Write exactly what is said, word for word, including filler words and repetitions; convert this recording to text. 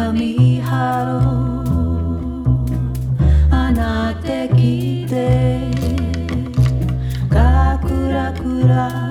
みハローあなてきてかくらくら